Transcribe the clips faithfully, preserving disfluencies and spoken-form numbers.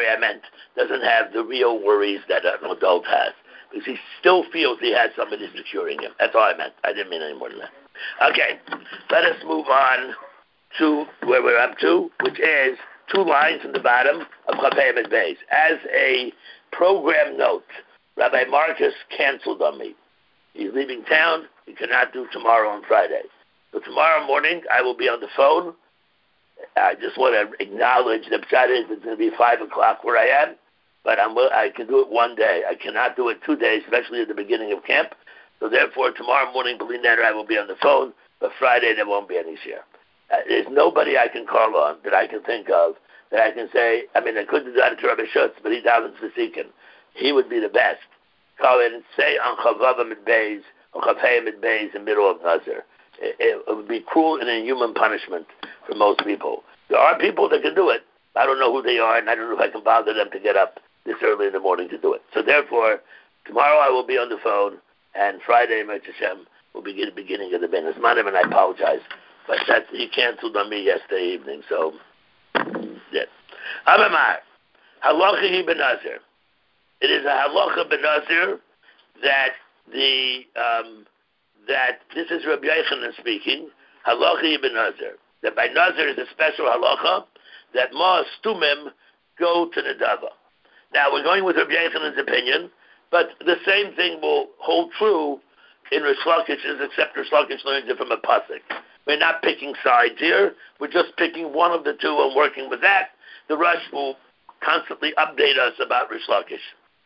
worry I meant doesn't have the real worries that an adult has. Because he still feels he has somebody securing him. That's all I meant. I didn't mean any more than that. Okay, let us move on to where we're up to, which is two lines in the bottom of Chafayim and Beis. As a program note, Rabbi Marcus canceled on me. He's leaving town. He cannot do tomorrow and Friday. So tomorrow morning, I will be on the phone. I just want to acknowledge the pshat is it's going to be five o'clock where I am, but I'm, I can do it one day. I cannot do it two days, especially at the beginning of camp. So therefore, tomorrow morning, believe that I will be on the phone, but Friday there won't be any share. Uh, there's nobody I can call on that I can think of that I can say, I mean, I could do that to Rabbi Schutz, but he's out in Vasikin. He would be the best. Call in and say on Chavavim and Beis, or Chafayim and Beis in the middle of Nazir. It, it, it would be cruel and inhuman punishment for most people. There are people that can do it. I don't know who they are, and I don't know if I can bother them to get up this early in the morning to do it. So therefore, tomorrow I will be on the phone, and Friday, Mitzvah Hashem, will be the beginning of the Ben Ismanim, and I apologize. But that's, he canceled on me yesterday evening, so, yeah. Abamar, halacha hi benazir. It is a halacha benazir that the, um, that, this is Rabbi Yochanan speaking, halacha hi benazir. That by nazir is a special halacha, that ma stumim go to Nadava. Now, we're going with Rabbi Yochanan's opinion, but the same thing will hold true in Rish Lakish's, except Rish Lakish learns it from a pasuk. We're not picking sides here. We're just picking one of the two and working with that. The Rush will constantly update us about Rish Lakish.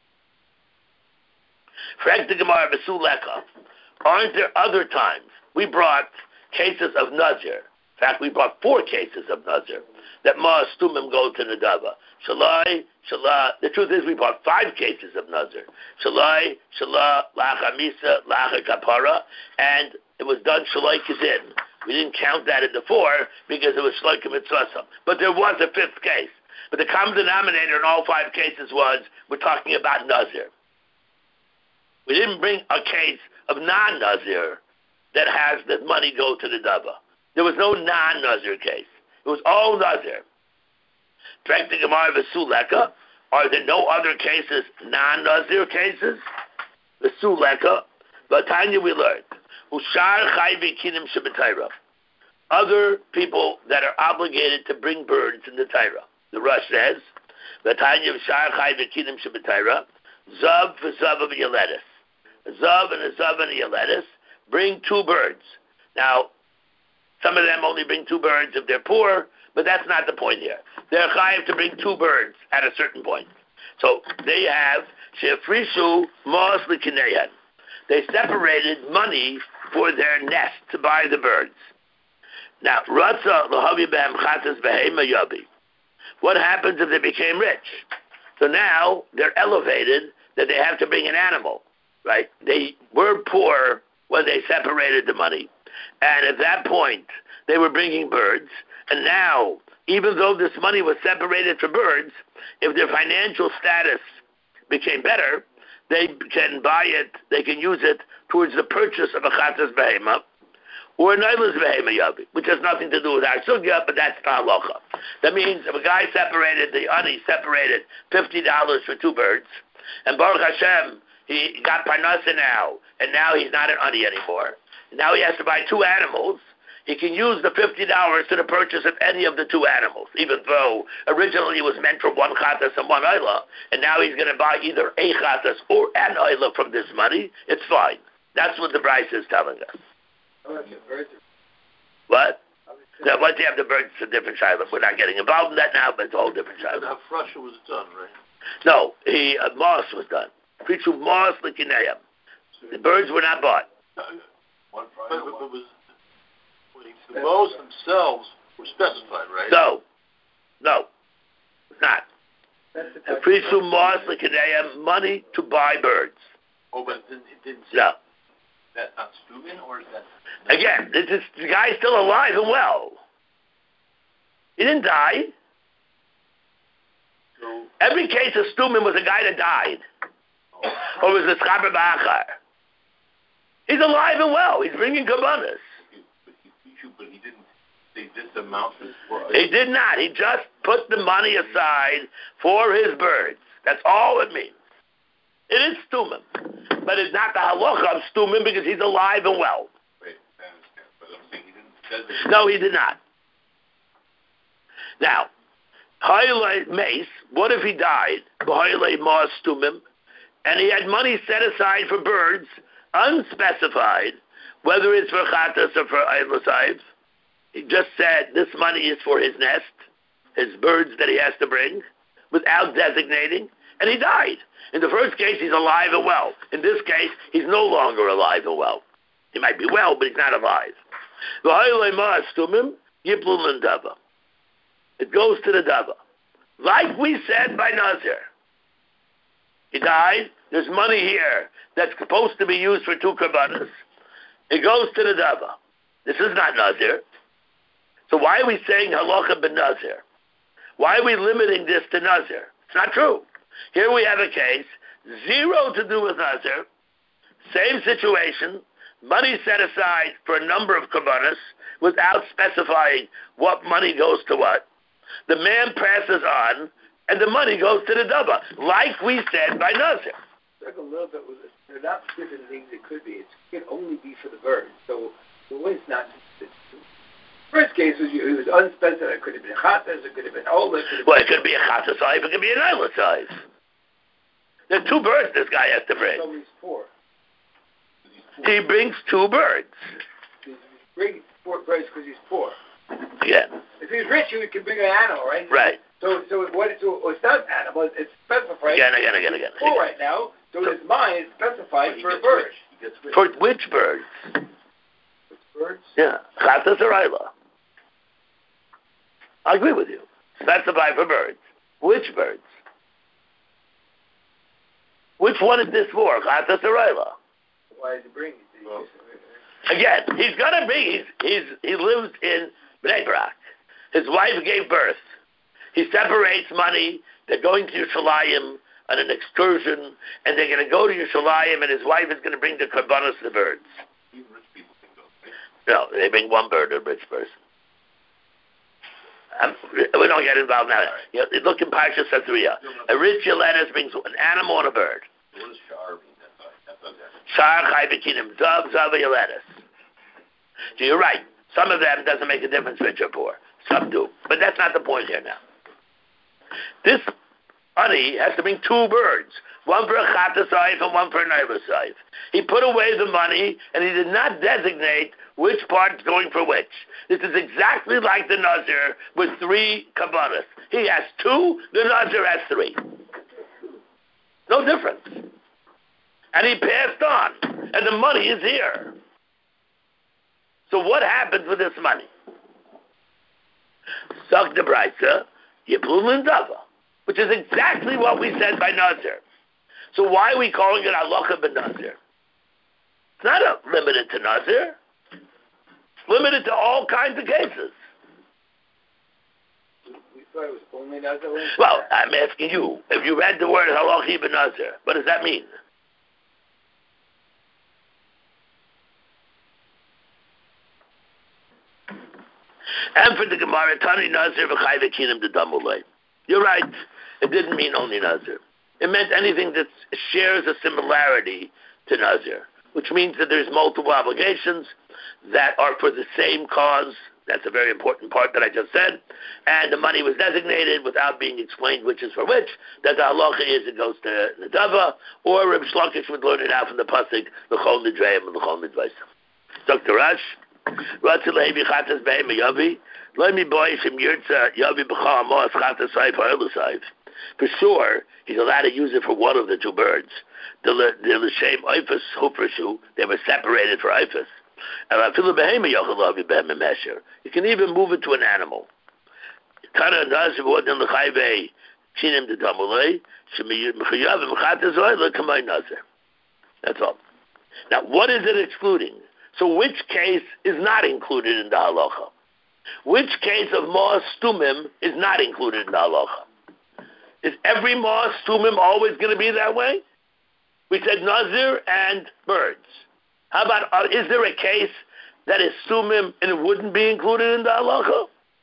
Frank the Gemara Besuleka. Aren't there other times we brought cases of Nazir? In fact, we brought four cases of Nazir that Ma Stumim go to Nadava. Shalai, Shalah. The truth is, we brought five cases of Nazir. Shalai, Shalah, Lacha Misa, Lacha Kapara, and it was done Shalai Kazin. We didn't count that in the four because it was Shalai Mitzvah. But there was a fifth case. But the common denominator in all five cases was we're talking about Nazir. We didn't bring a case of non-Nazir that has that money go to the Dava. There was no non-Nazir case. It was all Nazir. Drink the Gemara Vesuleka. Are there no other cases, non-Nazir cases? Vesuleka. But Tanya we learned. Ushar Chayvi Kinim Shabbatayra. Other people that are obligated to bring birds in the Taira. The Rush says, Vatanya Ushar Chayvi Kinim Shabbatayra. Zav Zav of Yeletis. Zav and a Zav and a Yeletis bring two birds. Now, some of them only bring two birds if they're poor, but that's not the point here. They're chayav to bring two birds at a certain point. So they have shefrishu mos l'kineyan. They separated money for their nest to buy the birds. Now, ratza l'havi b'hem chatas behema yabi. What happens if they became rich? So now they're elevated that they have to bring an animal, right? They were poor when they separated the money. And at that point, they were bringing birds. And now, even though this money was separated for birds, if their financial status became better, they can buy it, they can use it towards the purchase of a chatas behema or an oilers behema yavi, which has nothing to do with our sugya, but that's the halacha. That means if a guy separated, the ani separated fifty dollars for two birds, and Baruch Hashem, he got parnasa now, and now he's not an ani anymore. Now he has to buy two animals. He can use the fifty dollars to the purchase of any of the two animals, even though originally it was meant for one chatas and one oila, and now he's going to buy either a chatas or an oila from this money. It's fine. That's what the Bryce is telling us. What? Now, once you have the birds, it's a different shiloh. We're not getting involved in that now, but it's a whole different shiloh. Now, Frusha was done, right? No, he uh, Moss was done. Preachu Moss Likineim. The birds were not bought. One Friday, but, but, but was, the mows themselves were specified, right? No, no, it's not. And Preachu Moss Likineim, money to buy birds. Oh, but it didn't, it didn't say no. That not Stumin, or is that? Again, this is, the guy's still alive and well. He didn't die. So, every case of Stumin was a guy that died. Oh. Or was a Schaber Ba'achar. He's alive and well. He's bringing kabbanas. But he, but he didn't say this the amount for He did not. He just put the money aside for his birds. That's all it means. It is stumim, but it's not the halacha of stumim because he's alive and well. Wait, I understand, but I'm saying he didn't. No, he did not. Now, Haile Mace, what if he died? Haile Mas Stumim, and he had money set aside for birds, unspecified, whether it's for Chatas or for Eilusayv. He just said this money is for his nest, his birds that he has to bring, without designating, and he died. In the first case, he's alive and well. In this case, he's no longer alive and well. He might be well, but he's not alive. It goes to the dava. Like we said by Nazir. He died. There's money here that's supposed to be used for two karbanas. It goes to the dava. This is not Nazir. So why are we saying halacha ben Nazir? Why are we limiting this to Nazir? It's not true. Here we have a case, zero to do with Nazir, same situation, money set aside for a number of karbanas without specifying what money goes to what. The man passes on, and the money goes to the dava, like we said by Nazir. Talk a little bit with this. They're not different things it could be. It could only be for the bird. So the way it's not. It's, first case was it was unspecified. It could have been chatas. It could have been ola. Well, it could be a chatas size. It could be an isla size. There are two birds this guy has to bring. So he's poor. He brings two birds. He's bringing four birds because he's poor. Yeah. If he's rich, he could bring an animal, right? Right. So, so what? So it's not animal. It's specified. Again, again, again, again. It's poor right now. So, so his mind is specified for a bird. For which birds? Which birds? Yeah. Chatas or Isla. I agree with you. Specify for birds. Which birds? Which one is this for? Chatas or Isla? Why is he bringing it? Well, again, he's gonna be. He's, he's he lives in Bnei Brak. His wife gave birth. He separates money. They're going to Yerushalayim on an excursion, and they're going to go to Yerushalayim, and his wife is going to bring the karbanos, the birds. Even rich people can go, right? No, they bring one bird, a rich person. Um, we don't get involved now. Right. You know, look in Parsha Satria. A rich Yelenis brings an animal and a bird. What does Shar mean? That's all. Shar Chai B'Kinim Zav Zav Yelenis. So you're right. Some of them doesn't make a difference rich or poor. Some do. But that's not the point here now. This honey has to bring two birds, one for a chatas saif and one for a neighbor saif. He put away the money, and he did not designate which part's going for which. This is exactly like the Nazir with three kabbalas. He has two, the Nazir has three. No difference. And he passed on, and the money is here. So what happens with this money? Suck the Braisa, Yiplul and Dava, which is exactly what we said by Nazir. So why are we calling it halacha ben Nazir? It's not a, limited to Nazir. It's limited to all kinds of cases. We thought it was only Nazir. Well, I'm asking you, if you read the word halacha ben Nazir, what does that mean? And for the Gemara, Tani Nazir v'chai v'kinim d'damulei. You're right. It didn't mean only Nazir. It meant anything that shares a similarity to Nazir, which means that there's multiple obligations that are for the same cause. That's a very important part that I just said. And the money was designated without being explained which is for which. That the halacha is it goes to Nadava, or Reb Shlokish would learn it out from the pasuk l'chol nidreim and l'chol nidvaisam. Doctor Rash. For sure, he's allowed to use it for one of the two birds. They were separated for ifus. You can even move it to an animal. That's all. Now, what is it excluding? So which case is not included in the halacha? Which case of Ma'as Tumim is not included in the halacha? Is every Ma'as Tumim always going to be that way? We said Nazir and birds. How about, uh, is there a case that is Tumim and it wouldn't be included in the halacha?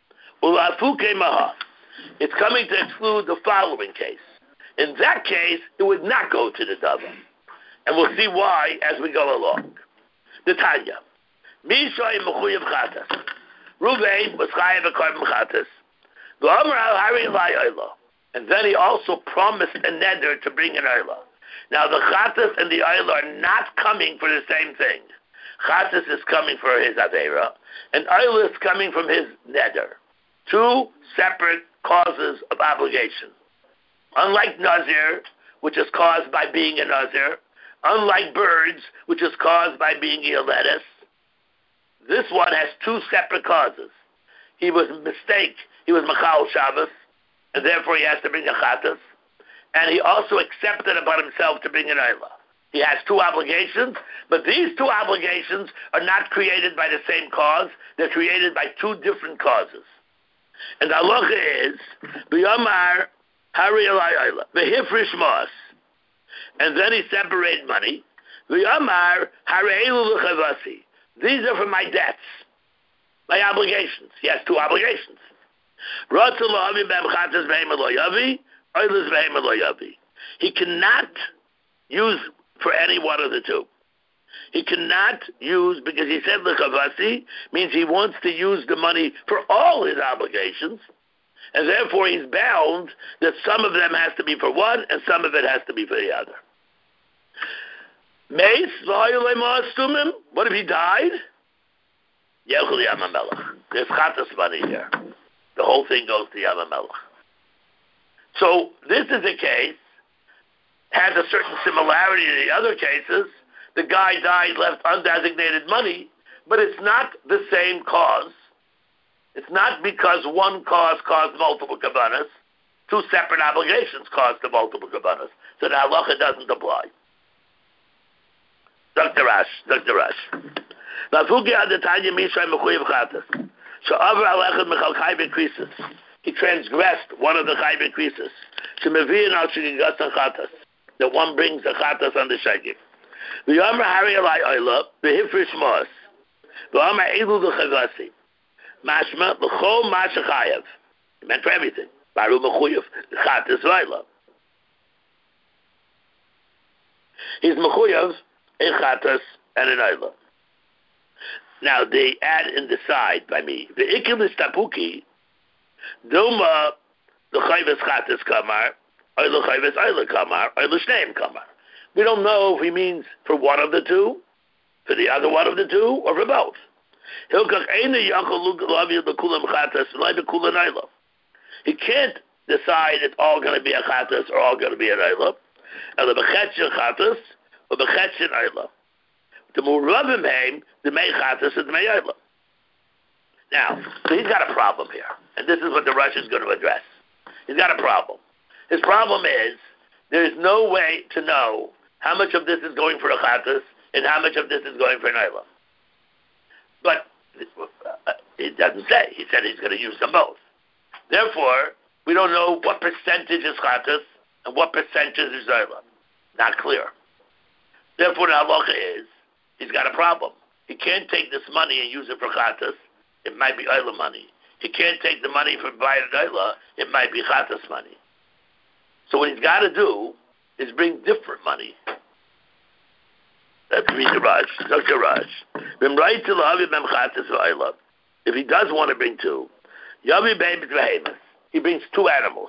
Ulafuke maha. It's coming to exclude the following case. In that case, it would not go to the dava. And we'll see why as we go along. The Tanya. Mishay mechuyev chatas. Ruvain was chayev a korban chatas. V'amar al hari elai oila. And then he also promised a neder to bring an oila. Now the chatas and the oila are not coming for the same thing. Chatas is coming for his avera, and oila is coming from his neder. Two separate causes of obligation. Unlike Nazir, which is caused by being a Nazir, unlike birds, which is caused by being a lettuce, this one has two separate causes. He was a mistake. He was Machal Shabbos, and therefore he has to bring a Chatas, and he also accepted upon himself to bring an Eilah. He has two obligations, but these two obligations are not created by the same cause. They're created by two different causes. And the halacha is, B'yamar Hari Elai Eilah, V'hifrish Mos, and then he separated money. V'yamar Hari Elu L'chavasi. These are for my debts, my obligations. He has two obligations. He cannot use for any one of the two. He cannot use, because he said l'chavasi, means he wants to use the money for all his obligations, and therefore he's bound that some of them has to be for one, and some of it has to be for the other. What if he died? There's chatas money here. The whole thing goes to Yam HaMelech. So this is a case, has a certain similarity to the other cases. The guy died, left undesignated money, but it's not the same cause. It's not because one cause caused multiple kabbanas. Two separate obligations caused the multiple kabbanas. So the halacha doesn't apply. Doctor Rash, Doctor Rash. He transgressed one of the chayv creases. The one brings the chatas on the shagig. V'yamar hari alai oila v'hifrish mos v'amar elu l'chavasi mashma l'chol mashachayev. It meant for everything. Baru mechuyev chatas v'oila. He's mechuyev a chatas and an oila. Now they add in the side by me. The ikim is tapuki. Duma the chayvus chatas kamar, or the chayvus oila kamar, or the shneim kamar. We don't know if he means for one of the two, for the other one of the two, or for both. He can't decide it's all going to be a chatas or all going to be an oila. The murabim heim, the mei chatas and the mei oila. Now, so he's got a problem here, and this is what the Rush is going to address. He's got a problem. His problem is there is no way to know how much of this is going for a chatas and how much of this is going for an oila. But uh, it doesn't say. He said he's going to use them both. Therefore, we don't know what percentage is chatas and what percentage is oila. Not clear. Therefore, the halacha is he's got a problem. He can't take this money and use it for chatas. It might be oila money. He can't take the money for buying an oila. It might be chatas money. So what he's got to do is bring different money. Let's read the Raj. Doctor Raj. If he does want to bring two, he brings two animals.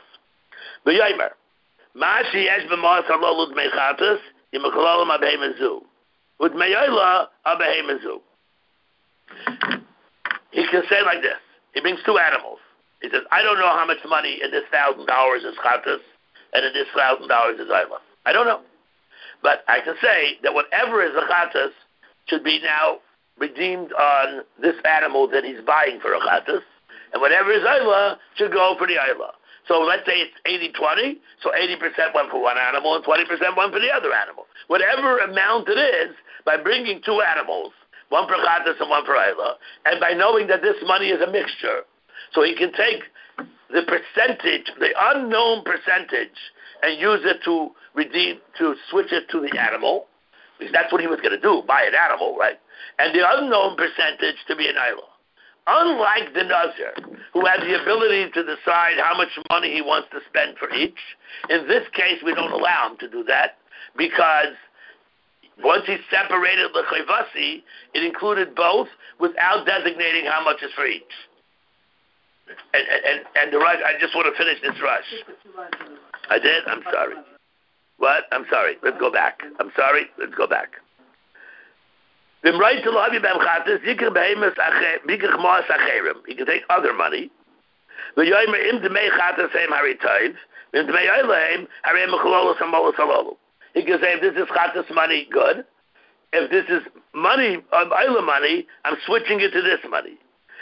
He can say like this. He brings two animals. He says, I don't know how much money in this thousand dollars is chatas and in this thousand dollars is oila. I don't know. But I can say that whatever is a chatas should be now redeemed on this animal that he's buying for a chatas, and whatever is oila should go for the oila. So let's say it's eighty twenty, so eighty percent went for one animal and twenty percent went for the other animal. Whatever amount it is, by bringing two animals, one for chatas and one for oila, and by knowing that this money is a mixture, so he can take the percentage, the unknown percentage, and use it to redeem, to switch it to the animal, because that's what he was going to do, buy an animal, right? And the unknown percentage to be an oila. Unlike the Nazir, who has the ability to decide how much money he wants to spend for each, in this case we don't allow him to do that, because once he separated the chayvasi, it included both without designating how much is for each. And, and, and the rush, I just want to finish this rush. I did? I'm sorry. What? I'm sorry. Let's go back. I'm sorry. Let's go back. He can take other money. He can say, if this is chatas money, good. If this is money, of Ayla money, I'm switching it to this money.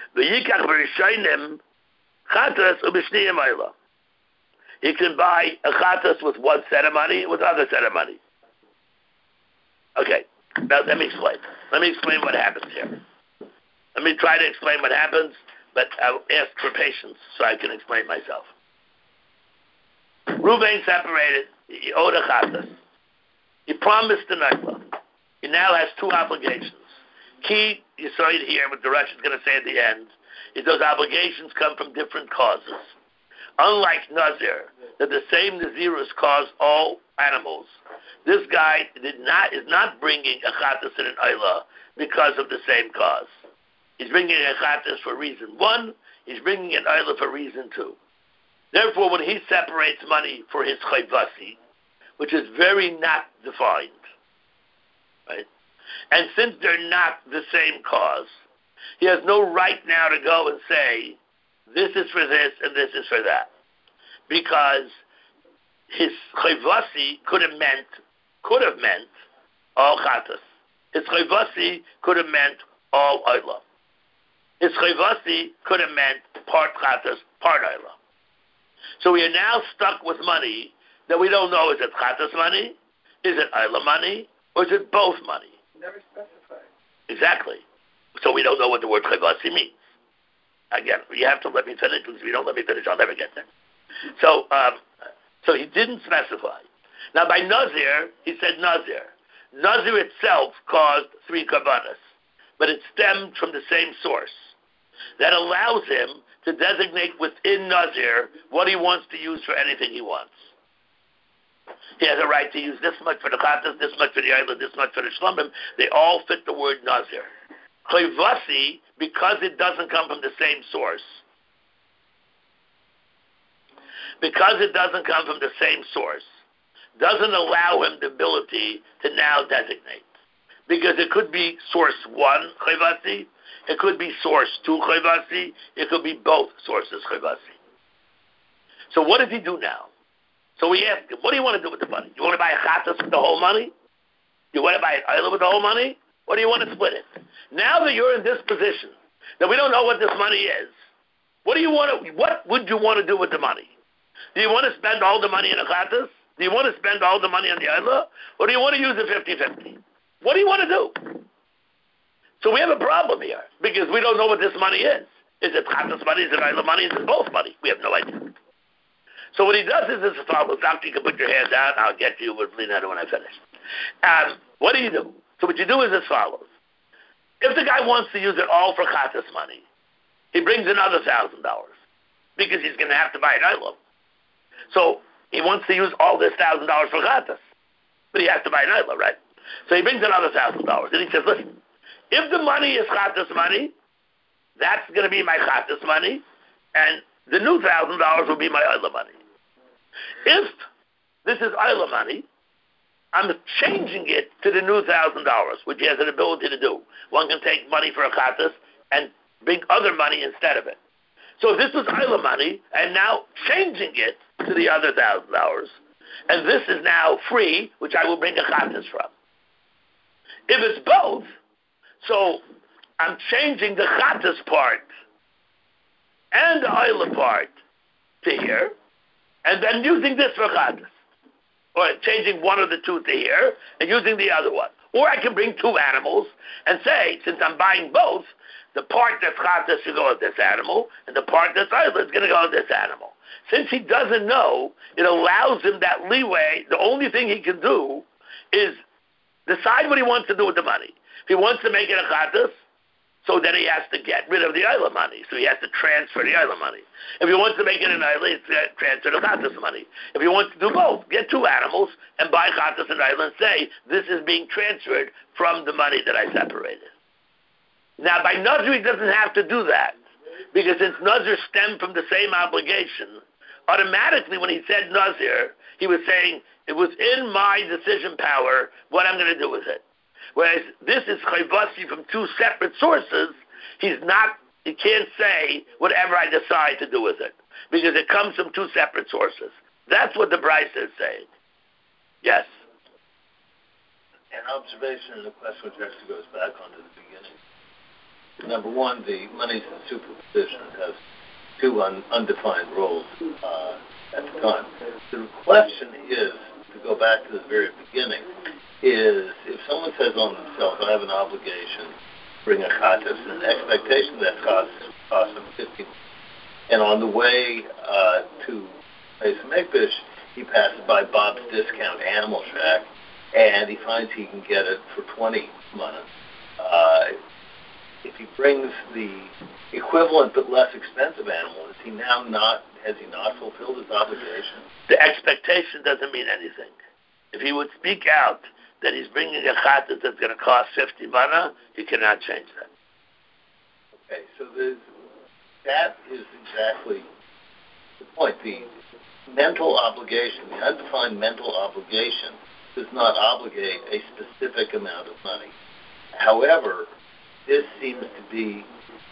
He can buy a chatas with one set of money, with other set of money. Okay, now let me explain. Let me explain what happens here. Let me try to explain what happens, but I'll ask for patience so I can explain myself. Reuven separated, he owed a chatas. He promised the Naila. He now has two obligations. Key, you saw it here, what the Rush is going to say at the end, is those obligations come from different causes. Unlike Nazir, that the same Nazirus cause all animals, this guy did not is not bringing a chatas and an Ayla because of the same cause. He's bringing a chatas for reason one, he's bringing an Ayla for reason two. Therefore, when he separates money for his chayvasi, which is very not defined, right? And since they're not the same cause, he has no right now to go and say, this is for this and this is for that. Because his chayvasi could have meant, could have meant all chatas. His chayvasi could have meant all ayla. His chayvasi could have meant part chatas, part ayla. So we are now stuck with money that we don't know, is it chatas money, is it ayla money, or is it both money? Never specified. Exactly. So we don't know what the word chayvasi means. Again, you have to let me finish, because if you don't let me finish, I'll never get there. So, um, so he didn't specify. Now by Nazir, he said Nazir. Nazir itself caused three karbanas, but it stemmed from the same source. That allows him to designate within Nazir what he wants to use for anything he wants. He has a right to use this much for the chatas, this much for the ayla, this much for the shlomim. They all fit the word Nazir. Chayvasi, because it doesn't come from the same source, because it doesn't come from the same source, doesn't allow him the ability to now designate. Because it could be source one, chayvasi, it could be source two, chayvasi, it could be both sources, chayvasi. So what does he do now? So we ask him, what do you want to do with the money? You want to buy a chatas with the whole money? You want to buy an ayla with the whole money? Or do you want to split it? Now that you're in this position, that we don't know what this money is, what do you want to, what would you want to do with the money? Do you want to spend all the money in a chatas? Do you want to spend all the money on the ayla? Or do you want to use it fifty-fifty? What do you want to do? So we have a problem here, because we don't know what this money is. Is it chatas money? Is it ayla money? Is it both money? We have no idea. So what he does is as follows. Doctor, you can put your hand down. I'll get you with Leonardo when I finish. Um, what do you do? So what you do is as follows. If the guy wants to use it all for chatas money, he brings another thousand dollars because he's going to have to buy an ayla. So he wants to use all this thousand dollars for chatas, but he has to buy an ayla, right? So he brings another thousand dollars, and he says, "Listen, if the money is chatas money, that's going to be my chatas money, and the new thousand dollars will be my ayla money. If this is ayla money, I'm changing it to the new thousand dollars, which he has an ability to do. One can take money for a chatas and bring other money instead of it. So if this was ayla money, I'm now changing it to the other thousand dollars, and this is now free, which I will bring a chatas from. If it's both, so I'm changing the chatas part and the ayla part to here, and then using this for chatas. Or changing one of the two to here and using the other one. Or I can bring two animals and say, since I'm buying both, the part that's chatas should go with this animal, and the part that's ayla is going to go with this animal. Since he doesn't know, it allows him that leeway. The only thing he can do is decide what he wants to do with the money. If he wants to make it a chatas, So then he has to get rid of the Isla money. So he has to transfer the Isla money. If he wants to make it an Isla, he's to transfer the Chatas money. If he wants to do both, get two animals and buy Chatas and Isla and say, this is being transferred from the money that I separated. Now, by Nazir, he doesn't have to do that. Because since Nazir stemmed from the same obligation, automatically when he said Nazir, he was saying, it was in my decision power what I'm going to do with it. Whereas this is chayvasi from two separate sources, he's not, he can't say whatever I decide to do with it. Because it comes from two separate sources. That's what the Bryce is saying. Yes? An observation and a question which actually goes back onto the beginning. Number one, the monies in superposition has two un, undefined roles uh, at the time. The question is, to go back to the very beginning, is if someone says on themselves, I have an obligation to bring a chatas and an expectation that costs costs them fifty, and on the way uh, to Beis Hamikdash, he passes by Bob's Discount Animal Shack, and he finds he can get it for twenty mana. Uh, if he brings the equivalent but less expensive animal, is he now not, has he not fulfilled his obligation? The expectation doesn't mean anything. If he would speak out that he's bringing a chatas that's going to cost fifty mana, he cannot change that. Okay, so the, that is exactly the point. The mental obligation, the undefined mental obligation, does not obligate a specific amount of money. However, this seems to be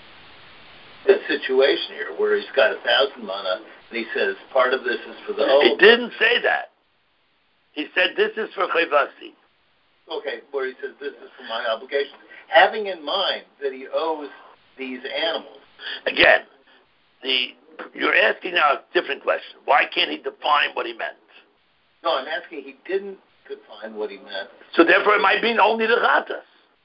a situation here where he's got a thousand mana, and he says part of this is for the old. He didn't say that. He said this is for chayvasi. Okay, where he says this is for my obligation, having in mind that he owes these animals. Again, the you're asking now a different question. Why can't he define what he meant? No, I'm asking he didn't define what he meant. So therefore it might mean only the chatas.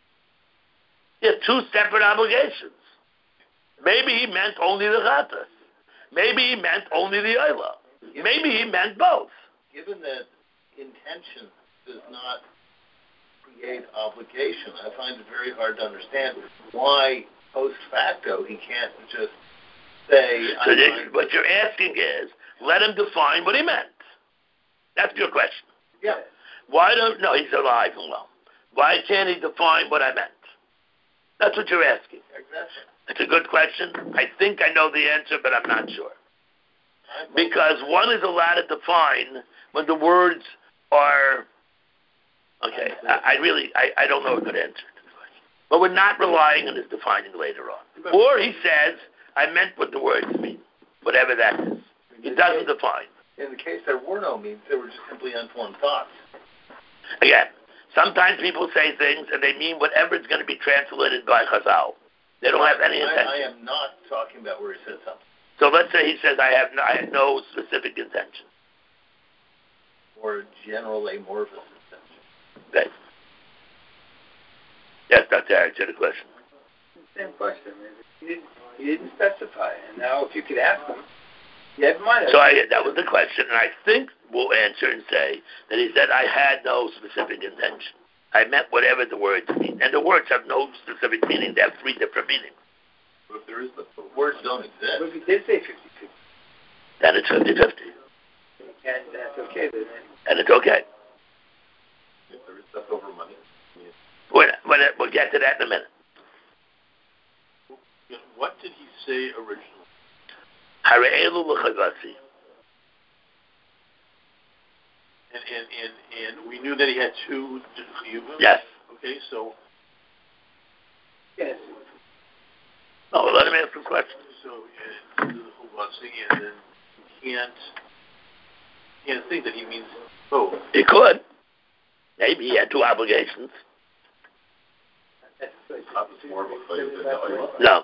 He has two separate obligations. Maybe he meant only the chatas. Maybe he meant only the Ayla. Maybe he meant both. Given that intention does not create obligation, I find it very hard to understand why post facto he can't just say... So this, what you're asking is, let him define what he meant. That's your question. Yeah. Why don't... No, he's alive and well. Why can't he define what I meant? That's what you're asking. Exactly. It's a good question. I think I know the answer, but I'm not sure. Because one is allowed to define when the words are... Okay, I, I really, I, I don't know a good answer to the question. But we're not relying on his defining later on. Or he says, I meant what the words mean, whatever that is. He doesn't define. In the case there were no means, they were just simply unformed thoughts. Again, sometimes people say things and they mean whatever is going to be translated by Chazal. They don't have any intention. I, I am not talking about where he said something. So let's say he says, I have no, I have no specific intention. Or general amorphous intention. Okay. Yes, Doctor Eric, to the question. Same question. He didn't, he didn't specify. And now if you could ask him, you have money. So I, that was the question, and I think we'll answer and say that he said, I had no specific intention. I meant whatever the words mean. And the words have no specific meaning. They have three different meanings. But if there is, the words don't exist. But if he did say fifty-fifty, then it's fifty-fifty. and that's okay then. And it's okay. If there is leftover money. We'll, we'll, we'll get to that in a minute. What did he say originally? Hara'elu l'chavasi. And, and, and, and we knew that he had two chiyuvim? Yes. Okay, so... Yes. No, let him ask some questions. So, uh, the chuvasi, and then you can't, you can't think that he means both. He could. Maybe he had two obligations. That's more of a fight than the No.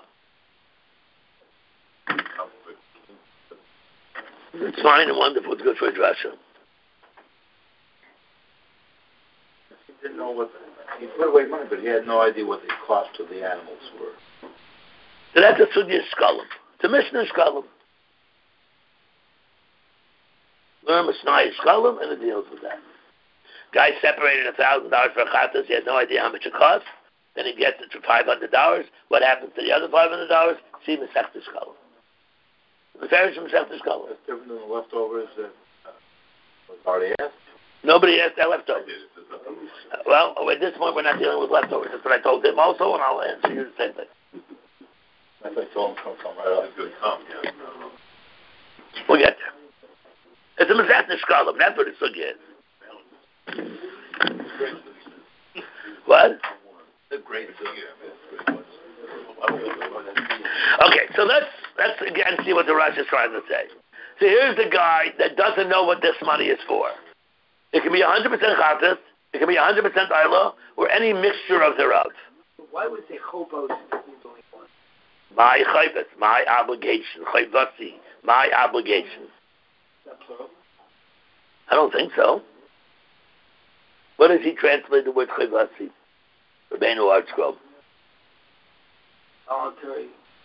It's fine and wonderful. It's good for a drasha. He didn't know what, he put away money, but he had no idea what the cost of the animals were. So that's a Sugya Shkalim. It's a Mishnah Shkalim. Learn Mishnah Shkalim and it deals with that. Guy separated a thousand dollars for a chatas. He had no idea how much it cost. then he gets it for five hundred dollars. What happens to the other five hundred dollars? See Masechta Shkalim. The Farish Masechta Shkalim. That's different than the leftovers that uh, was already asked. Nobody asked that leftovers. Uh, well, at this point, we're not dealing with leftovers. That's what I told him also, and I'll answer you the same thing. I think it's all come come right up. It's good come, yeah. We'll get there. It's a Masechta Shkalim. That's what it's again. What? The great Okay, so let's let's again see what the Rush is trying to say. So here's the guy that doesn't know what this money is for. It can be one hundred percent Chatas, it can be one hundred percent Ayla, or any mixture of thereof. Why would they chopos if there's only one? My chayvus, my obligation, chayvasi, my obligation. Is that plural? I don't think so. What does he translate the word chayvasi? Rabbeinu ArtScroll. Voluntary.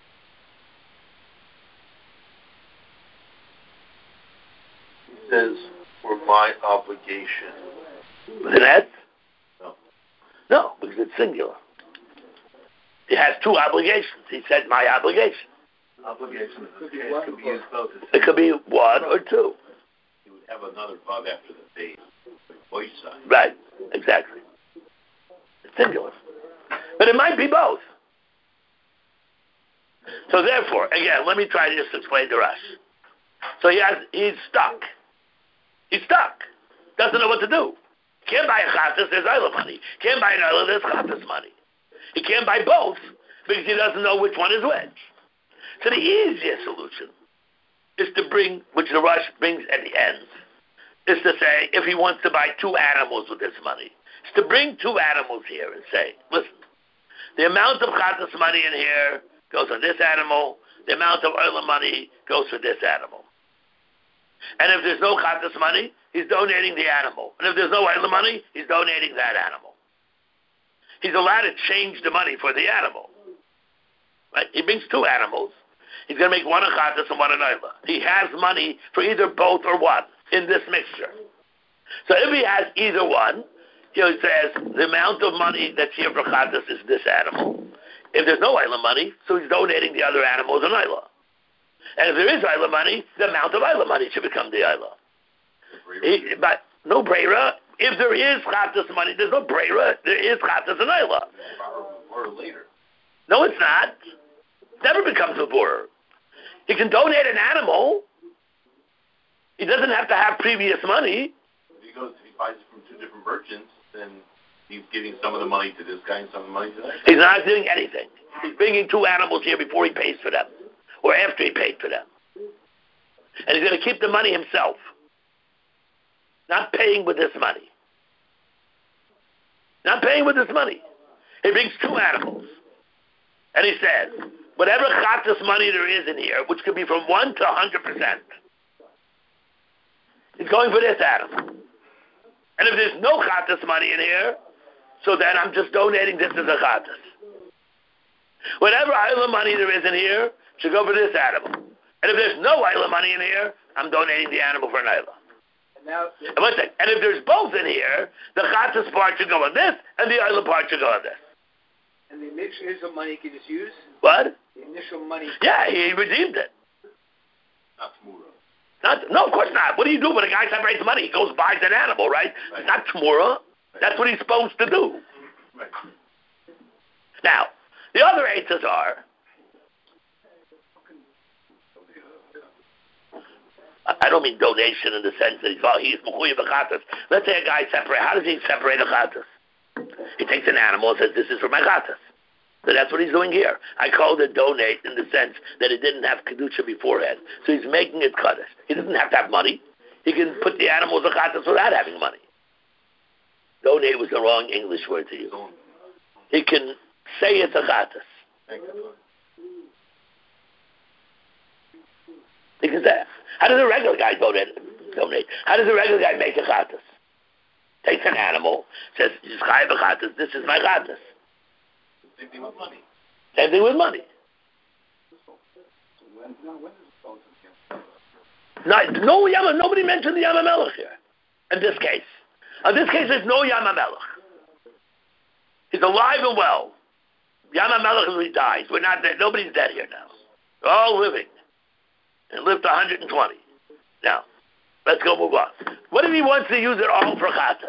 He says, for my obligation. With an S? No. No, because it's singular. It has two obligations. He said my obligation. Obligation could be, it could be used both. It could be one or two. You would have another vav after the base. Voice side. Right, exactly. It's singular. But it might be both. So therefore, again, let me try to just explain to Rush. So he has, he's stuck. He's stuck. Doesn't know what to do. Can't buy a chatas, there's Ayla money. Can't buy an Ayla, there's chatas money. He can't buy both because he doesn't know which one is which. So the easiest solution is to bring, which the Rush brings at the end, is to say, if he wants to buy two animals with this money, is to bring two animals here and say, listen, the amount of chatas money in here goes on this animal, the amount of Ayla money goes for this animal. And if there's no chatas money, he's donating the animal. And if there's no Ayla money, he's donating that animal. He's allowed to change the money for the animal. Right? He brings two animals. He's going to make one a chatas and one an Ayla. He has money for either both or one in this mixture. So if he has either one, he says the amount of money that's here for chatas is this animal. If there's no Ayla money, so he's donating the other animals an Ayla. And if there is Ayla money, the amount of Ayla money should become the Ayla. He, but no breira. If there is chatas money, there's no breira. There is chatas and Ayla. Or later. No, it's not. It never becomes a borer. He can donate an animal. He doesn't have to have previous money. If he goes, if he buys from two different merchants, then he's giving some of the money to this guy and some of the money to that guy. He's not doing anything. He's bringing two animals here before he pays for them, or after he paid for them. And he's going to keep the money himself, not paying with this money. Not paying with this money. He brings two animals. And he says, whatever chatas money there is in here, which could be from one to one hundred percent, he's going for this animal. And if there's no chatas money in here, so then I'm just donating this as a chatas. Whatever Ayla money there is in here should go for this animal. And if there's no Ayla money in here, I'm donating the animal for an Ayla. And now, And one thing, and if there's both in here, the chatas part should go on this, and the Ayla part should go on this. and the initial money he can just use? What? The initial money. Yeah, he redeemed it. Not Tamura. Not, no, of course not. What do you do when a guy separates money? He goes buys an animal, right? Right. It's not Tamura. That's what he's supposed to do. Right. Now, the other eitzes are, I don't mean donation in the sense that he's, well, he's mechuyev b'chatas. Let's say a guy separate. How does he separate a chatas? He takes an animal and says, this is for my chatas. So that's what he's doing here. I called it donate in the sense that it didn't have kedusha beforehand. So he's making it kaddish. He doesn't have to have money. He can put the animals a chatas without having money. Donate was the wrong English word to use. He can say it's a chatas. He can say, how does a regular guy donate? Donate. How does a regular guy make a chatas? Takes an animal, says, this is my chatas. Same thing with money. Same thing with money. No, no, Yama, nobody mentioned the Yama Melech here. In this case. In this case, there's no Yama Melech. He's alive and well. Yam HaMelech is when he dies. We're not dead. Nobody's dead here now. We're all living. And lived one hundred twenty. Now, let's go move on. What if he wants to use it all for Chatas?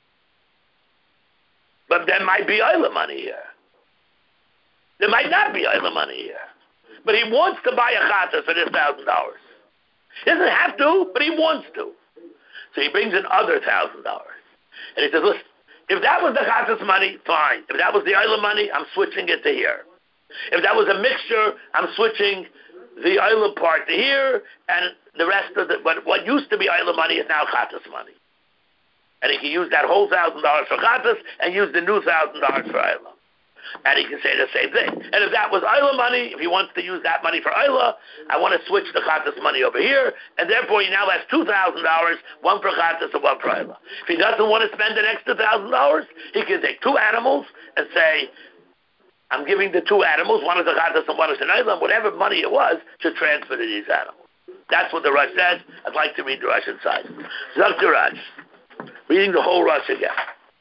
But there might be Oila money here. There might not be Oila money here. But he wants to buy a Chatas for this one thousand dollars. He doesn't have to, but he wants to. So he brings in other one thousand dollars. And he says, listen, if that was the Chatas money, fine. If that was the Oila money, I'm switching it to here. If that was a mixture, I'm switching the Oila part to here, and the rest of the, what, what used to be Oila money is now Chatas money. And he can use that whole one thousand dollars for Chatas and use the new one thousand dollars for Oila. And he can say the same thing. And if that was Oila money, if he wants to use that money for Oila, I want to switch the Chatas money over here, and therefore he now has two thousand dollars, one for Chatas and one for Oila. If he doesn't want to spend an extra one thousand dollars, he can take two animals and say, I'm giving the two animals, one is a Chatas and one is an Oila, and whatever money it was, to transfer to these animals. That's what the Rush says. I'd like to read the Rush inside. Zok the Rush. Reading the whole Rush again.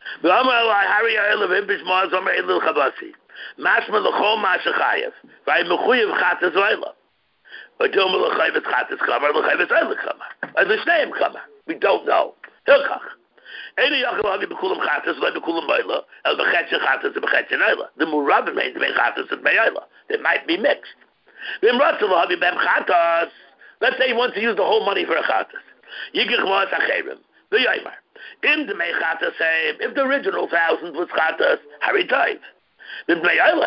Mashma l'chol ma'ashachayev. V'ay mechuyev chatas v'ayla. V'dom l'chayvet chatas kamar, l'chayvet ayla kamar. As l'shneim kamar. We don't know. Hilchach. Eini yachal havi b'kulam chatas, v'ay b'kulam ayla, el b'chetchen chatas and b'chetchen ayla. The murabim means b'ay chatas and b'ay ayla. They might be mixed. V'imratzal havi b'em chatas. Let's say he wants to use the whole money for a chatas. Yigich ma'as acherim. V'yaymer. In the mei chatas, if the original thousand was chatas, hari taiv. I'm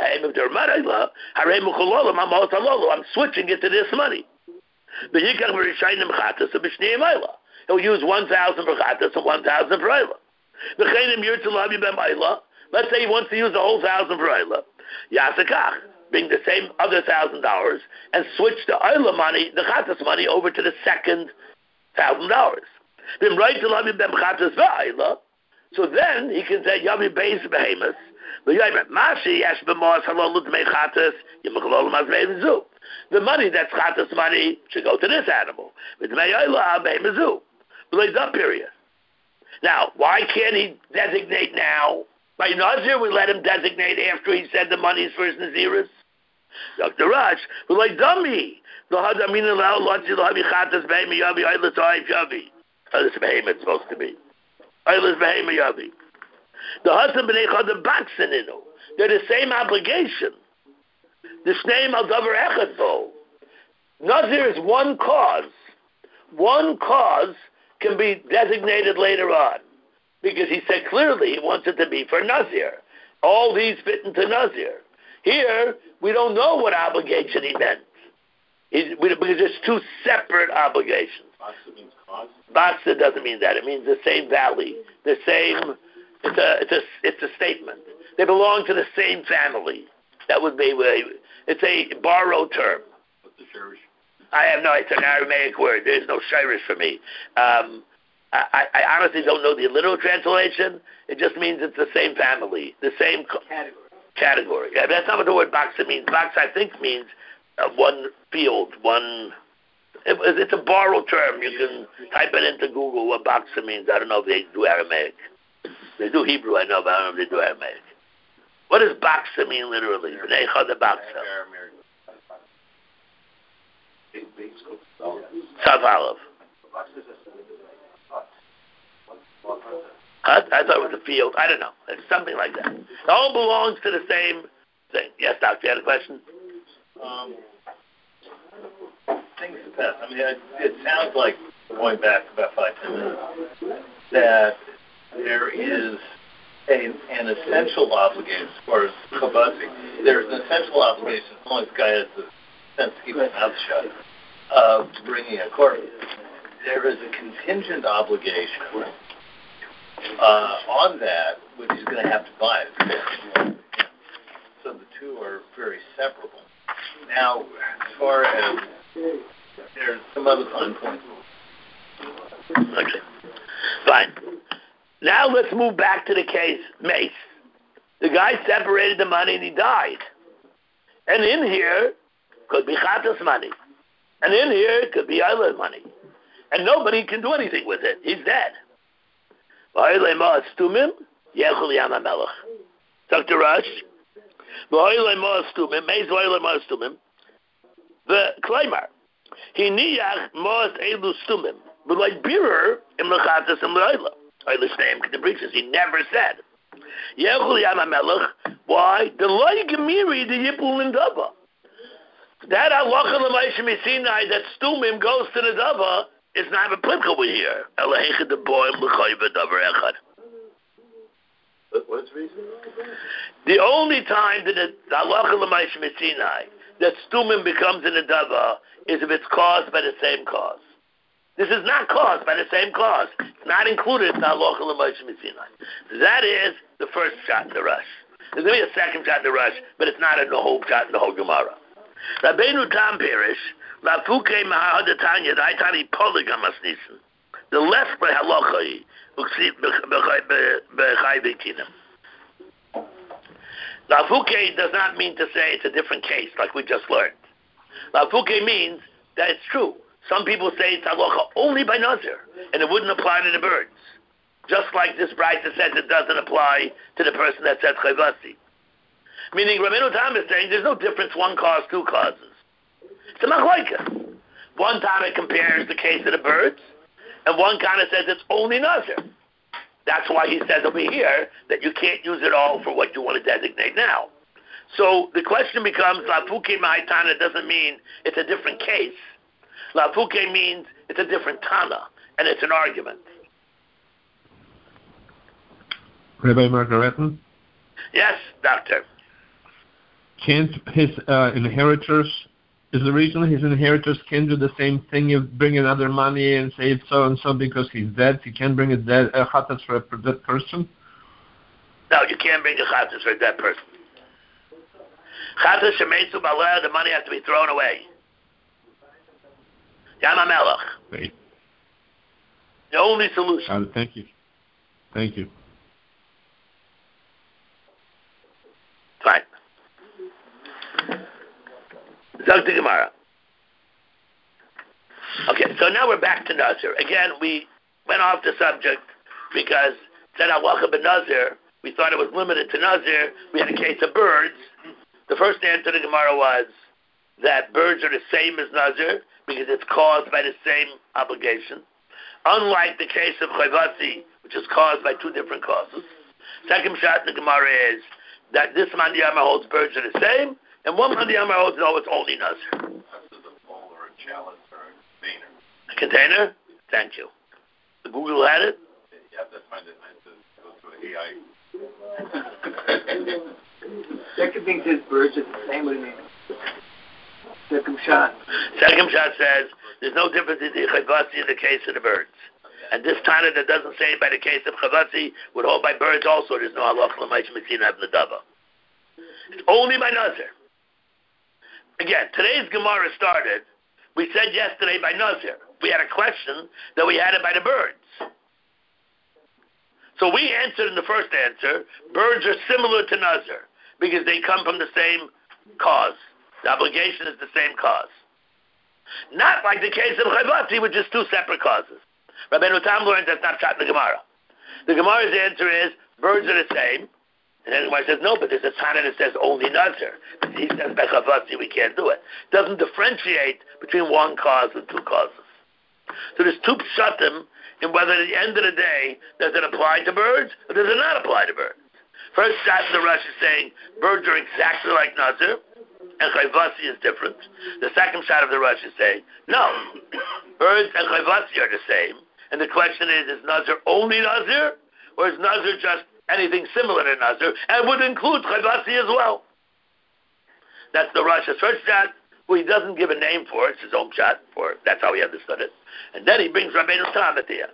switching it to this money. He'll use one thousand for Chatas and one thousand for Oila. Let's say he wants to use the whole thousand for Oila. Yasakach, bring the same other thousand dollars and switch the Oila money, the Chatas money, over to the second thousand dollars. So then he can say Yavi Beis Behemoth. The money that's Chatas money should go to this animal. Period. Now, why can't he designate now? By Nazir, we let him designate after he said the money is for his Naziris. Doctor Rush, we're like dummy. How does this behemoth supposed to be? The husband b'nei chada baksin inu. They're the same obligation. The shneim al davar echad bo. Nazir is one cause. One cause can be designated later on, because he said clearly he wants it to be for Nazir. All these fit into Nazir. Here we don't know what obligation he meant. He, we, because there's two separate obligations. Baksa means cause? Baksa doesn't mean that. It means the same valley, the same. It's a, it's a, it's a statement. They belong to the same family. That would be, it's a borrowed term. What's the shirish? I have no, it's an Aramaic word. There's no shirish for me. Um, I, I honestly don't know the literal translation. It just means it's the same family, the same category. Category. Yeah, that's not what the word baksa means. Baksa, I think, means uh, one field, one. It, it's a borrowed term. You can type it into Google what baksa means. I don't know if they do Aramaic. They do Hebrew, I know, but I don't know if they do Aramaic. What does baksa mean literally? B'nei chada baksa. Sav Aleph. I, I thought it was a field. I don't know. It's something like that. It all belongs to the same thing. Yes, Doctor, you had a question? Um, things that, I mean, it, it sounds like, going back about five, ten minutes, that there is a, an essential obligation as far as Chabasi. There's an essential obligation as long as the guy has the sense to keep his mouth shut of bringing a corpse. There is a contingent obligation uh, on that, which he's going to have to buy it. So the two are very separable. Now, as far as there's some other fine points. Okay. Fine. Now let's move back to the case, Mace. The guy separated the money and he died. And in here could be Chatas money. And in here it could be Oila money. And nobody can do anything with it. He's dead. Doctor Rush, V'oilei ma'astumim, meiz v'oilei ma'astumim. V'kleimar. Hiniyach ma'as elu stumim. V'loi birer im lechatas im le'oila. Oilei sneim k'debrichas. He never said. Yechul Yam HaMelech. Why? The loy gemiri the yipul in dava. That halacha l'maishem Sinai that stumim goes to the dava is not applicable here. Elahecha the boy l'chayva davar echad. What's the reason? The only time that the halacha l'maishem Sinai that stumim becomes in the dava is if it's caused by the same cause. This is not caused by the same cause. It's not included in the halacha l'maishem Sinai. That is the first shot in the rush. There's going to be a second shot in the rush, but it's not in the whole shot in the whole Gemara. Rabbeinu Tam Perish, Lafuke Mahadatanya, the Aitani Polygamas Nisan. The left by halacha, Bechai Bekinam. Lafuke does not mean to say it's a different case, like we just learned. Lafuke means that it's true. Some people say it's halacha only by Nazir, and it wouldn't apply to the birds. Just like this Braita says it doesn't apply to the person that said Chayvasi. Meaning Rabbeinu Tam is saying there's no difference, one cause, two causes. It's a machlokes. One time it compares the case of the birds, and one kind of says it's only Nazir. That's why he says over here that you can't use it all for what you want to designate now. So the question becomes, Lafuke Ma'itana doesn't mean it's a different case. Lafuke means it's a different Tana, and it's an argument. Rabbi Margaretten? Yes, doctor. Can't his uh, inheritors, is the reason his inheritors can do the same thing, you bring another money and say it's so and so because he's dead, he can't bring a dead a chatas for a dead person? No, you can't bring a chatas for a dead person. Chatas shemetzu baleh, the money has to be thrown away. Yam HaMelech. Great. The only solution. Got it. Thank you. Thank you. Fine. Zog the Gemara. Okay, so now we're back to Nazir. Again, we went off the subject because said halacha ben Nazir. We thought it was limited to Nazir. We had a case of birds. The first answer to the Gemara was that birds are the same as Nazir because it's caused by the same obligation. Unlike the case of Chayvasi, which is caused by two different causes. Second shot in the Gemara is that this Mandiyama holds birds are the same, and one Mandiyama holds no, it's only Nazir. This is a bowl or a chalice or a container. A container? Thank you. The Google had it? You have to find it nice to go to A I. Second thing says birds are the same. What do you mean? Second shot. Second shot says there's no difference in the Chavasi in the case of the birds. And this Tana that doesn't say it by the case of Chavasi would hold by birds also. There's no halach l'mayshim mitzina ibn dava. It's only by Nazir. Again, today's Gemara started, we said yesterday by Nazir. We had a question that we had it by the birds. So we answered in the first answer, birds are similar to Nazir because they come from the same cause. The obligation is the same cause. Not like the case of Chavasi, which is two separate causes. Rabbeinu Tam learned that's not shot in the Gemara. The Gemara's answer is, birds are the same. And then the Gemara says, no, but there's a Tana that says only Nazir. But he says, by Chavasi, we can't do it. Doesn't differentiate between one cause and two causes. So there's two pshatim in whether at the end of the day, does it apply to birds or does it not apply to birds? First shot in the Rush is saying, birds are exactly like Nazir, and Chayvasi is different. The second shot of the Rush is saying, no, birds and Chayvasi are the same. And the question is, is Nazir only Nazir? Or is Nazir just anything similar to Nazir? And would include Chayvasi as well. That's the Rush's first shot, who he doesn't give a name for. It's his own shot for it. That's how he understood it. And then he brings Rabbeinu Tam at the end.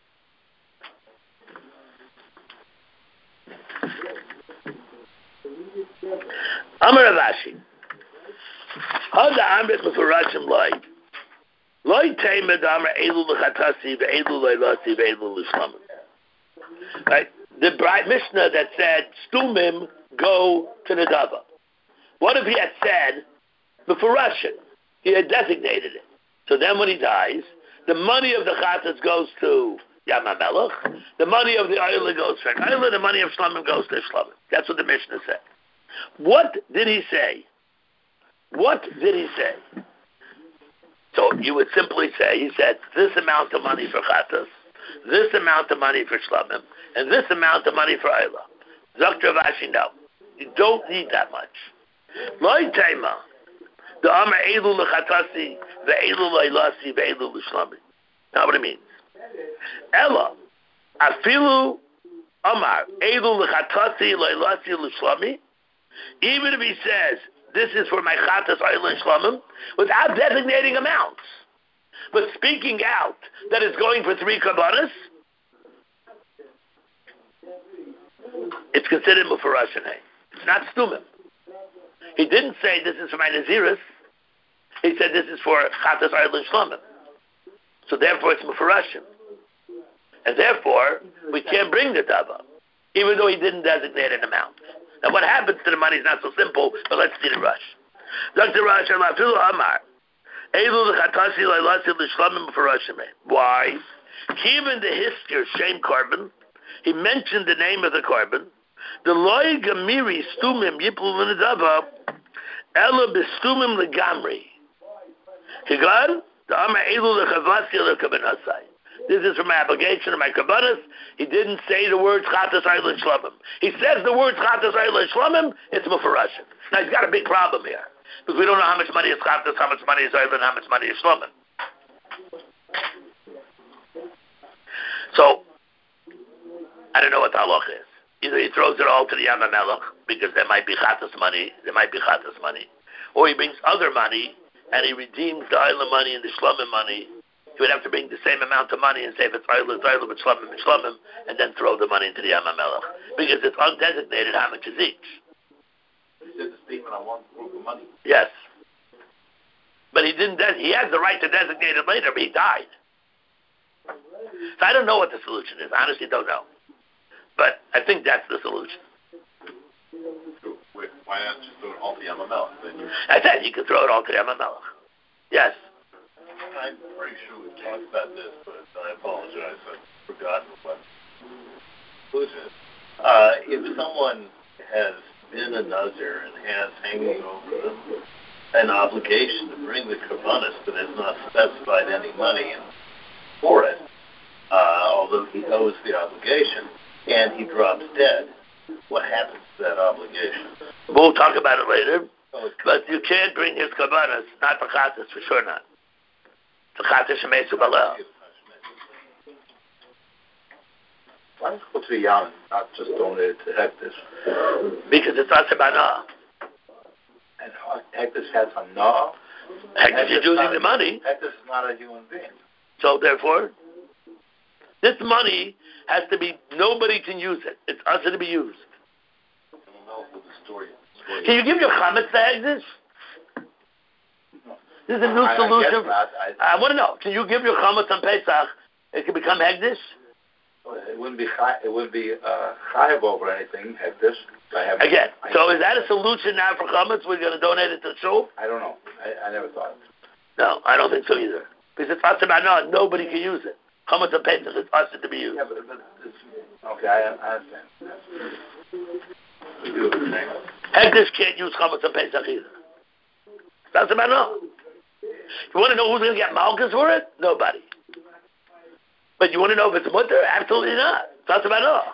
Amar Ravashi. Hada Amrit Mefurashim Loi. Loi Teimed Amar Elu L'Chatasi Ve'elu L'Ilasi Ve'elu L'Ishlamim. Right? The bright Mishnah that said, Stumim go to the Dava. What if he had said, Mefurashim? He had designated it. So then when he dies, the money of the Chatas goes to Yam HaMelech. The money of the Ayla goes to Ayla. The money of Shlamim goes to Shlamim. That's what the Mishnah said. What did he say? What did he say? So you would simply say, he said, this amount of money for Chatas, this amount of money for Shlamim, and this amount of money for Ayla. Doctor Vashi, no. You don't need that much. Loi Tema, the Amar Elu L'Chatasi, the Elu L'Ilasi, the Elu L'Shlami. Now what it means. Ella, Afilu Amar Elu L'Chatasi, L'Ilasi, L'Shlami, even if he says, this is for my Chatas, Ayla, and Shlamim, without designating amounts, but speaking out that it's going for three Kabbanas, it's considered Mufurashanei. It's not Stumim. He didn't say this is for my Naziris. He said this is for Chatas, Ayla, and Shlamim. So therefore it's Mufurashim. And therefore, we can't bring the Dava, even though he didn't designate an amount. Now what happens to the money is not so simple, but let's see the rush. Doctor Rash, Amar. Why? Given the history of Shem Korban, he mentioned the name of the Korban. The loy gamiri stumim yipul v'nedava ela b'stumim legamri. Kigan the Amar Elu lechavasi lekabenasai. This is for my obligation of my kabbanas. He didn't say the words Chatas Ayla Shlamim. He says the words Chatas Ayla Shlamim, it's Mufurashim. Now he's got a big problem here. Because we don't know how much money is Chatas, how much money is Ayla, and how much money is Shlamim. So, I don't know what the halach is. Either he throws it all to the Yam HaMelech, because there might be Chatas money, there might be Chatas money. Or he brings other money, and he redeems the Ayla money and the Shlamim money. He would have to bring the same amount of money and say if it's Ayla, it's Ayla, but Shlamim, it's Shlamim, and then throw the money into the Yam HaMelech. Because it's undesignated how much is each. He said the statement on one group of money. Yes. But he didn't, de- he has the right to designate it later, but he died. So I don't know what the solution is. I honestly don't know. But I think that's the solution. So why not just throw it all to Yam HaMelech? I said you could throw it all to the Yam HaMelech. Yes. I'm pretty sure we talked about this, but I apologize. I've forgotten what the conclusion is. Uh, if someone has been a Nazir and has hanging over them an obligation to bring the Karbanis, but has not specified any money in, for it, uh, although he owes the obligation, and he drops dead, what happens to that obligation? We'll talk about it later. Oh, but you can't bring his Karbanis, not the Chatas, for sure not. The Chatas Shemesu Balel. Why does it go to the Yam, not just donate it to Hektish? Because it's not Sabana. And Hektish has a no. Hektish is using the money. Hektish is not a human being. So therefore, this money has to be, nobody can use it. It's us to be used. I don't know what the story is. Can you give your chametz to Hektish? This is a new I, solution. I, I, I want to know. Can you give your chametz on Pesach? It can become Hektish? It wouldn't be chai, it wouldn't be uh, chayav over anything. Hektish. Again, so is that a solution now for chametz? We're going to donate it to shul? I don't know. I, I never thought of it. No, I don't think so either. Because it's us about no, nobody can use it. Chametz and Pesach is us to be used. Yeah, but, but it's, okay, I, I understand. You do the same. Hektish can't use chametz and Pesach either. That's about no. You want to know who's going to get malchus for it? Nobody. But you want to know if it's mutter? Absolutely not. That's about no.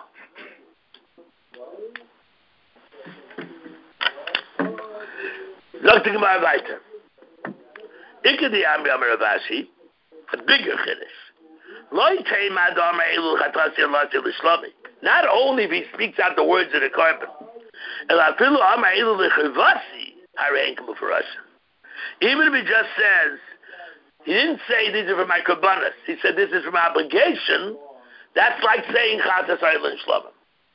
Zok the Gemara weiter. Ikedi Am Yamar Avashi, a bigger chiddush. Loi Teim Adam Elu Chatasi Elasi L'Shlami. Not only if he speaks out the words of the Korban, El Afilu Am Elu L'Chavasi Harein K'Mufurashim. Even if he just says, he didn't say these are for my Karbanas, he said this is for my obligation, that's like saying Chatas Ayla and Shlamim.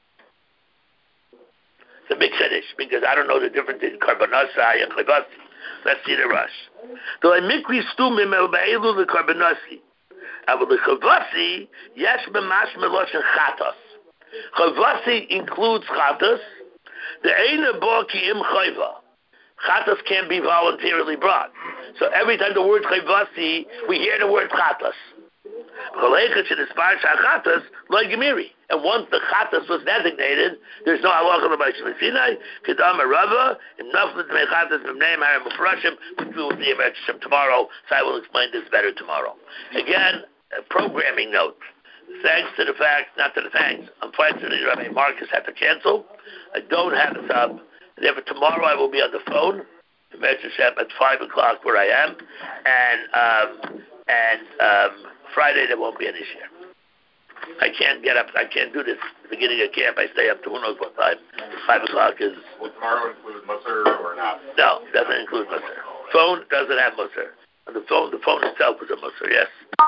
It's a big chiddush, because I don't know the difference in Karbanasai and Chavasi. Let's see the rush. So I mikri stumim el ba'elu the Karbanasi. But the Chavasi, yes b'mash meloshen Chatas. Chavasi includes Chatas. The Eina bo ki im chayva. Chatas can't be voluntarily brought. So every time the word Chavasi, we hear the word Chatas. And once the chatas was designated, there's no halacha l'mayis Sinai. Kedam Rava im naflet mechatas b'mneim harim ufrashim, which we will see in Hashem tomorrow. So I will explain this better tomorrow. Again, a programming note. Thanks to the fact, not to the thanks, unfortunately Rabbi Marcus had to cancel. I don't have it up. Therefore, tomorrow I will be on the phone at five o'clock where I am, and um, and um, Friday there won't be any share. I can't get up. I can't do this at the beginning of camp. I stay up to who knows what time. Five o'clock is. Will tomorrow include Musar or not? No, doesn't include Musar. Phone doesn't have Musar. On the phone, the phone itself is a Musar. Yes.